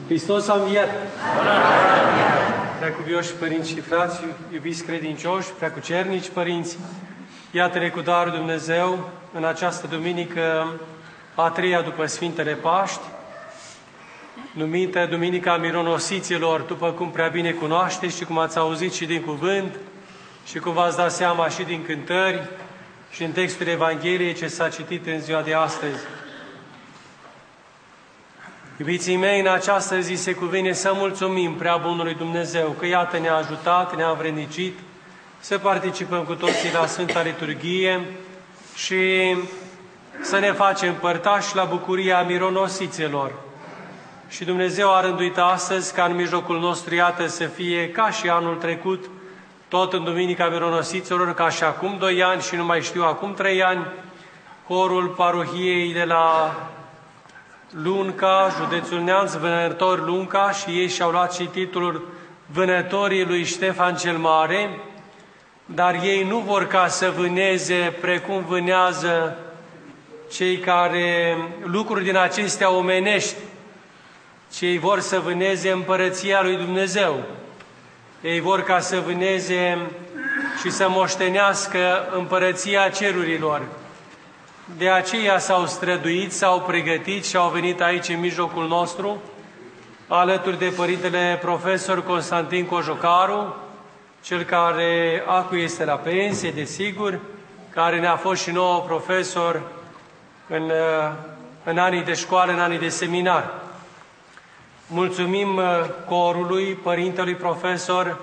Hristos a înviat! Preacuvioși părinți și frați, iubiți credincioși, preacucernici părinți, iată-ne cu darul Dumnezeu în această duminică a treia după Sfintele Paști, numită Duminica Mironosiților, după cum prea bine cunoașteți și cum ați auzit și din cuvânt și cum v-ați dat seama și din cântări și în textul Evangheliei ce s-a citit în ziua de astăzi. Iubiții mei, în această zi se cuvine să mulțumim prea bunului Dumnezeu, că iată ne-a ajutat, ne-a învrednicit să participăm cu toții la Sfânta Liturghie și să ne facem părtași la bucuria mironosiților. Și Dumnezeu a rânduit astăzi ca în mijlocul nostru, iată, să fie ca și anul trecut, tot în Duminica Mironosiților, ca și acum 2 ani și nu mai știu, acum 3 ani, corul parohiei de la Lunca, județul Neamț, Vânători Lunca, și ei și-au luat și titlul Vânătorii lui Ștefan cel Mare, dar ei nu vor ca să vâneze precum vânează cei care lucruri din acestea omenești, ci ei vor să vâneze împărăția lui Dumnezeu. Ei vor ca să vâneze și să moștenească împărăția cerurilor. De aceea s-au străduit, s-au pregătit și au venit aici în mijlocul nostru, alături de Părintele Profesor Constantin Cojocaru, cel care acu este la pensie, desigur, care ne-a fost și nouă profesor în anii de școală, în anii de seminar. Mulțumim corului, Părintelui Profesor,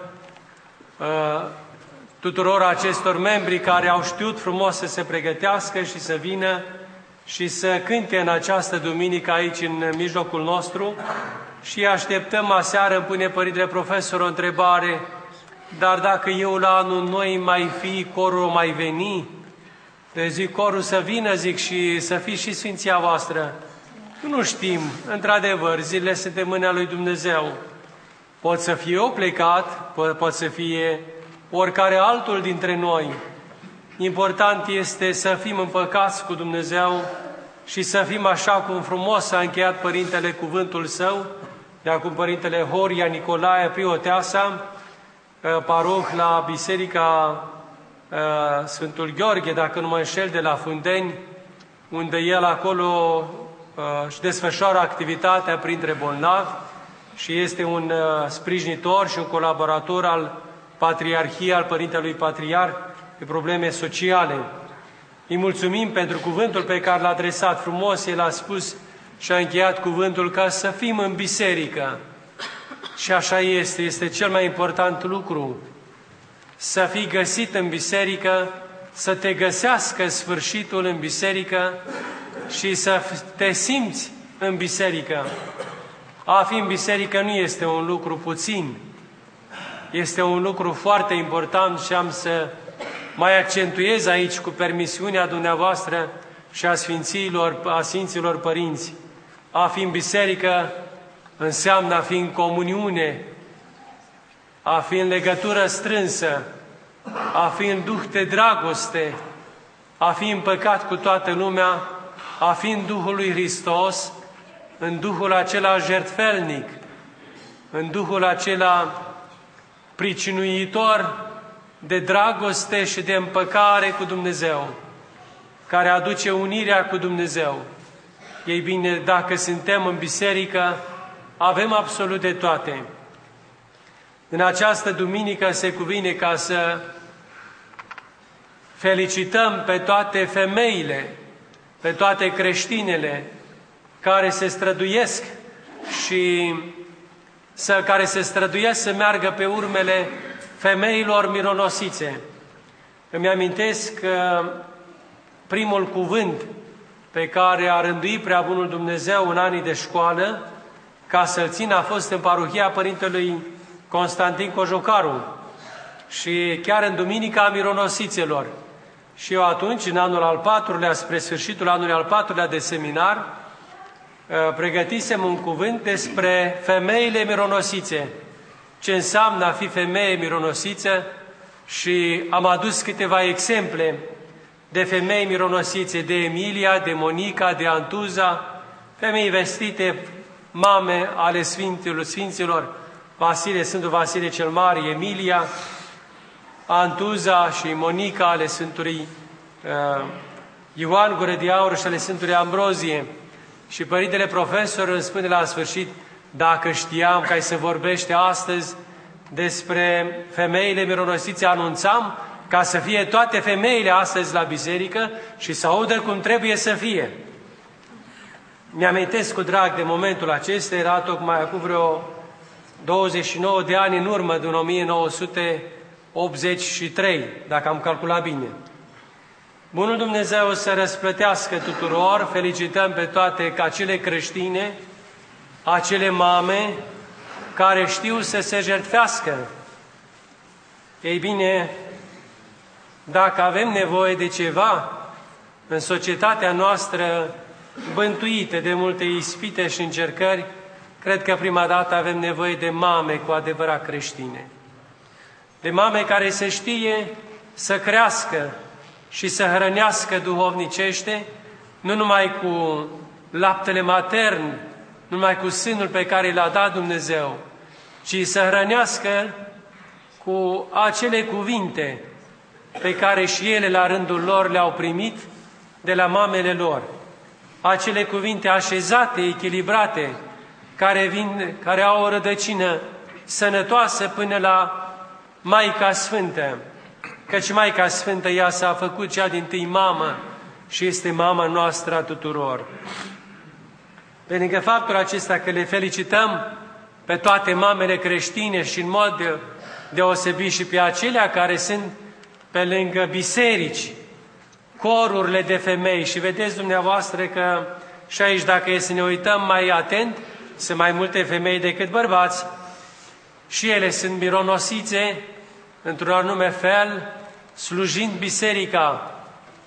tuturor acestor membri care au știut frumos să se pregătească și să vină și să cânte în această duminică aici în mijlocul nostru. Și așteptăm aseară, îmi pune Părintele Profesor o întrebare, dar dacă eu la anul noi mai fi, corul mai veni? Deci zic, corul să vină, zic, și să fie și Sfinția voastră. Nu știm, într-adevăr, zilele sunt în mâna lui Dumnezeu. Pot să fie eu plecat, pot să fie oricare altul dintre noi. Important este să fim împăcați cu Dumnezeu și să fim așa cum frumos a încheiat Părintele cuvântul său, de acum Părintele Horia Nicolae Prioteasa, paroh la Biserica Sfântul Gheorghe, dacă nu mă înșel, de la Fundeni, unde el acolo își desfășoară activitatea printre bolnavi și este un sprijinitor și un colaborator al Patriarhiei, al Părintelui Patriarh, pe probleme sociale. Îi mulțumim pentru cuvântul pe care l-a adresat frumos, el a spus și a încheiat cuvântul ca să fim în biserică. Și așa este cel mai important lucru, să fii găsit în biserică, să te găsească sfârșitul în biserică și să te simți în biserică. A fi în biserică nu este un lucru puțin, este un lucru foarte important și am să mai accentuez aici cu permisiunea dumneavoastră și a Sfinților Părinți. A fi în biserică înseamnă a fi în comuniune, a fi în legătură strânsă, a fi în duh de dragoste, a fi împăcat cu toată lumea, a fi în Duhul lui Hristos, în Duhul acela jertfelnic, în Duhul acela pricinuitor de dragoste și de împăcare cu Dumnezeu, care aduce unirea cu Dumnezeu. Ei bine, dacă suntem în biserică, avem absolut de toate. În această duminică se cuvine ca să felicităm pe toate femeile, pe toate creștinele care se străduiesc care se străduiesc să meargă pe urmele femeilor mironosițe. Îmi amintesc că primul cuvânt pe care a rânduit prea bunul Dumnezeu în anii de școală ca să-l țină a fost în parohia Părintelui Constantin Cojocaru și chiar în Duminica Mironosiților. Și eu atunci, în anul al 4-lea, spre sfârșitul anului al 4-lea de seminar, pregătisem un cuvânt despre femeile mironosițe, ce înseamnă a fi femeie mironosiță, și am adus câteva exemple de femei mironosițe, de Emilia, de Monica, de Antuza, femei vestite mame ale Sfinților Sfântul Vasile cel Mare, Emilia, Antuza și Monica ale Sfântului Ioan Gură de Aur și ale Sfântului Ambrozie. Și Părintele Profesor îmi spune la sfârșit: dacă știam că ai să vorbește astăzi despre femeile mironosițe, anunțam ca să fie toate femeile astăzi la biserică și să audă cum trebuie să fie. Mi-amintesc cu drag de momentul acesta, era tocmai acum vreo 29 de ani în urmă, din 1983, dacă am calculat bine. Bunul Dumnezeu să răsplătească tuturor, felicităm pe toate acele creștine, acele mame care știu să se jertfească. Ei bine, dacă avem nevoie de ceva în societatea noastră bântuită de multe ispite și încercări, cred că prima dată avem nevoie de mame cu adevărat creștine. De mame care să știe să crească și să hrănească duhovnicește, nu numai cu laptele matern, nu numai cu sânul pe care l-a dat Dumnezeu, ci să hrănească cu acele cuvinte pe care și ele la rândul lor le-au primit de la mamele lor. Acele cuvinte așezate, echilibrate, care au o rădăcină sănătoasă până la Maica Sfântă. Căci Maica Sfântă, ea s-a făcut cea dintâi mamă și este mama noastră a tuturor. Pe lângă faptul acesta că le felicităm pe toate mamele creștine și în mod deosebit și pe acelea care sunt pe lângă biserici, corurile de femei, și vedeți dumneavoastră că și aici, dacă e să ne uităm mai atent, sunt mai multe femei decât bărbați și ele sunt mironosițe într-un anume fel, slujind biserica,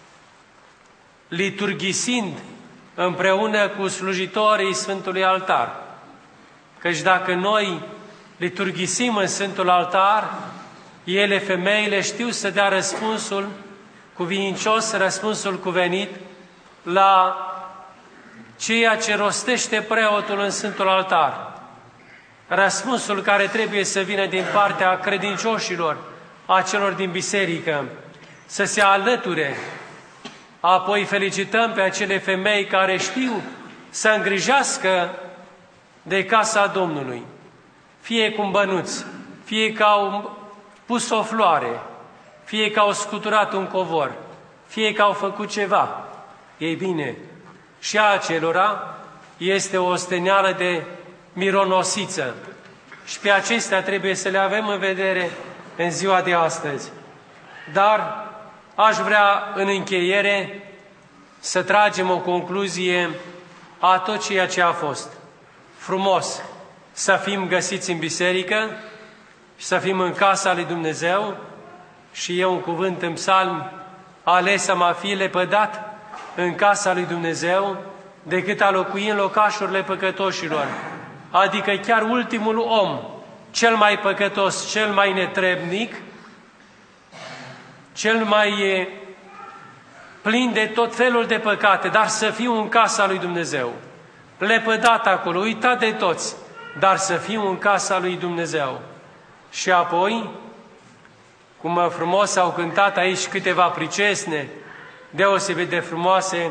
liturghisind împreună cu slujitorii Sfântului Altar. Căci dacă noi liturghisim în Sfântul Altar, ele, femeile, știu să dea răspunsul cuvincios, răspunsul cuvenit la ceea ce rostește preotul în Sfântul Altar. Răspunsul care trebuie să vină din partea credincioșilor, a celor din biserică, să se alăture. Apoi felicităm pe acele femei care știu să îngrijească de casa Domnului, fie cu un bănuț, fie că au pus o floare, fie că au scuturat un covor, fie că au făcut ceva. Ei bine, și a acelora este o osteneală de mironosiță. Și pe acestea trebuie să le avem în vedere în ziua de astăzi. Dar aș vrea în încheiere să tragem o concluzie a tot ceea ce a fost. Frumos să fim găsiți în biserică și să fim în casa lui Dumnezeu, și e un cuvânt în psalm: ales am a fi lepădat în casa lui Dumnezeu decât a locui în locașurile păcătoșilor. Adică chiar ultimul om, cel mai păcătos, cel mai netrebnic, cel mai plin de tot felul de păcate, dar să fiu în casa lui Dumnezeu. Lepădat acolo, uitat de toți, dar să fiu în casa lui Dumnezeu. Și apoi, cum frumos au cântat aici câteva pricesne deosebit de frumoase,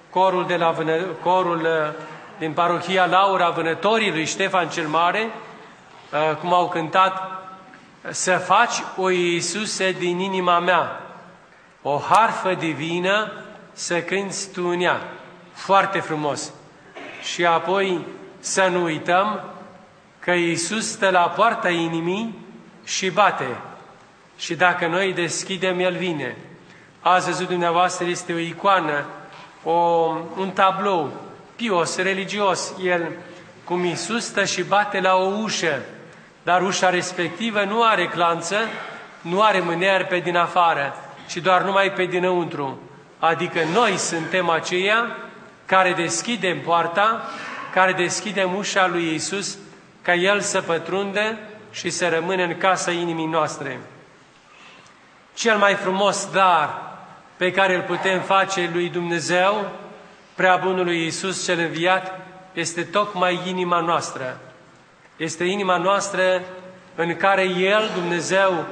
corul din parohia Laura Vânătorii lui Ștefan cel Mare, cum au cântat: să faci, o Iisuse, din inima mea o harfă divină să cânți tu în ea. Foarte frumos. Și apoi să nu uităm că Iisus stă la poarta inimii și bate. Și dacă noi deschidem, El vine. Azi văzut dumneavoastră, este o icoană, un tablou pios, religios, el cum Iisus stă și bate la o ușă, dar ușa respectivă nu are clanță, nu are mâner pe din afară, ci doar numai pe dinăuntru. Adică noi suntem aceia care deschidem poarta, care deschidem ușa lui Iisus, ca El să pătrundă și să rămână în casa inimii noastre. Cel mai frumos dar pe care îl putem face lui Dumnezeu, prea bunului Iisus cel înviat, este tocmai inima noastră. Este inima noastră în care El, Dumnezeu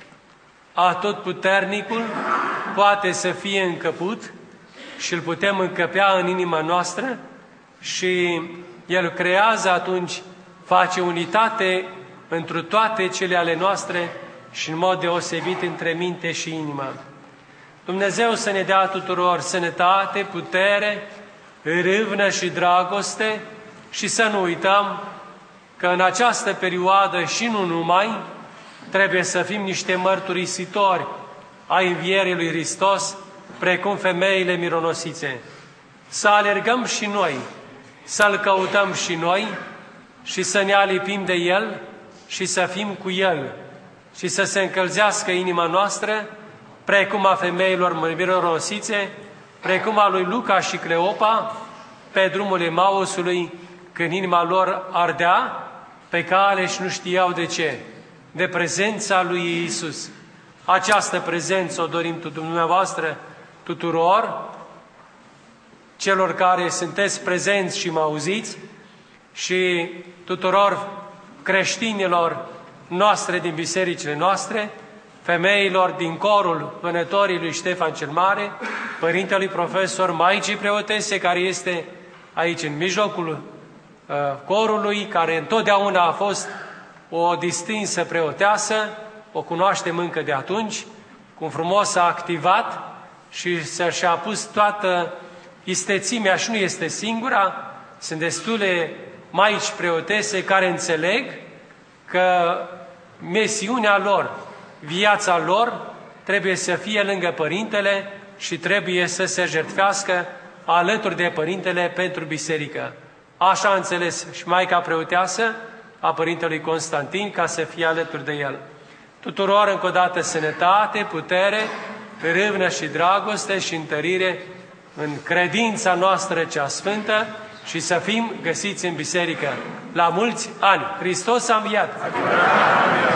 Atotputernicul, poate să fie încăput și îl putem încăpea în inima noastră și El creează atunci, face unitate întru toate cele ale noastre și în mod deosebit între minte și inimă. Dumnezeu să ne dea tuturor sănătate, putere, râvnă și dragoste și să nu uităm că în această perioadă și nu numai, trebuie să fim niște mărturisitori a învierii lui Hristos, precum femeile mironosițe. Să alergăm și noi, să-L căutăm și noi și să ne alipim de El și să fim cu El și să se încălzească inima noastră, precum a femeilor mironosițe, precum a lui Luca și Cleopa, pe drumul Emausului, când inima lor ardea pe cale și nu știau de ce, de prezența lui Iisus. Această prezență o dorim dumneavoastră tuturor, celor care sunteți prezenți și mă auziți, și tuturor creștinilor noastre din bisericile noastre, femeilor din corul Vânătorii lui Ștefan cel Mare, părintelui profesor, Maicii Preotese, care este aici în mijlocul corului, care întotdeauna a fost o distinsă preoteasă, o cunoaștem încă de atunci, cum frumos a activat și și-a pus toată istețimea și nu este singura, sunt destule maici preotese care înțeleg că misiunea lor, viața lor, trebuie să fie lângă Părintele și trebuie să se jertfească alături de Părintele pentru biserică. Așa a înțeles și Maica Preoteasă a Părintelui Constantin, ca să fie alături de el. Tuturor încă o dată sănătate, putere, râvnă și dragoste și întărire în credința noastră cea sfântă și să fim găsiți în biserică. La mulți ani! Hristos a înviat!